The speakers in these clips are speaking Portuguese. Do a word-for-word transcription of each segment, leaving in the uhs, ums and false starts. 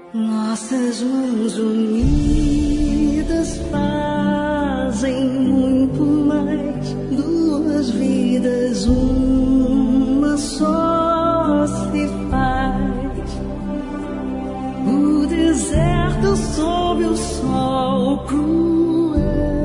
Nossas mãos unidas fazem muito mais. Duas vidas, uma só se faz. O deserto sob o sol cruel,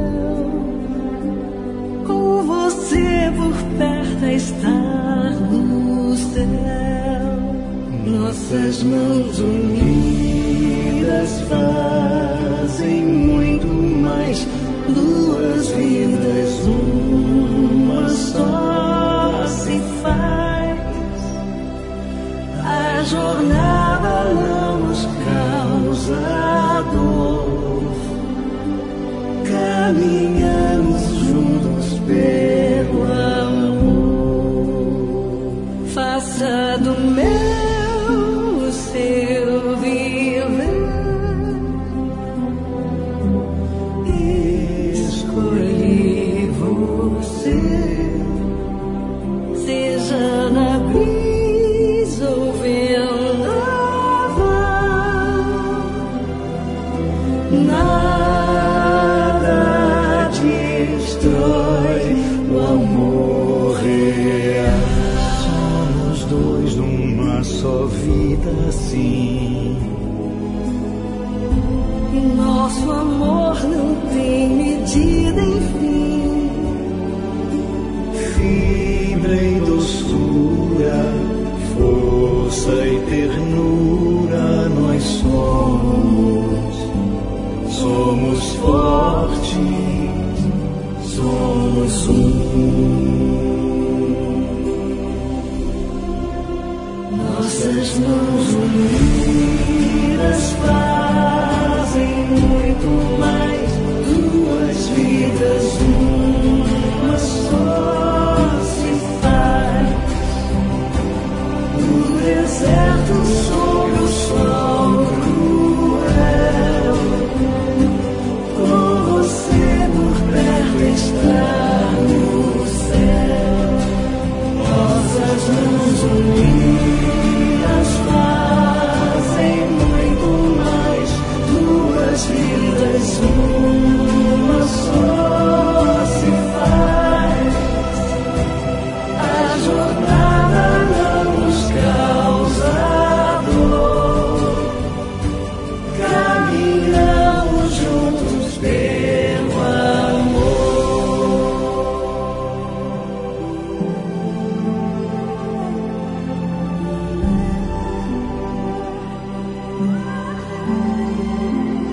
com você por perto a estar no céu. Nossas mãos unidas fazem muito mais. Duas vidas, uma só se faz. A jornada não nos causa dor. Caminhamos juntos pelo amor. Faça do meu o seu viver. Escolhi você. Seja na brisa ou vendaval, nada destrói o amor real. Somos dois numa só vida, assim. E nosso amor não tem medida, enfim. Fibra e doçura, força e ternura, nós somos. Somos fortes, somos um. Nossas mãos unidas fazem muito mais. Duas vidas, uma só se faz. No deserto sob o sol cruel, com você por perto estar no céu. Nossas mãos unidas fazem muito mais. Duas vidas, uma só se faz. A jornada não nos causa dor. Caminhamos juntos pelo amor.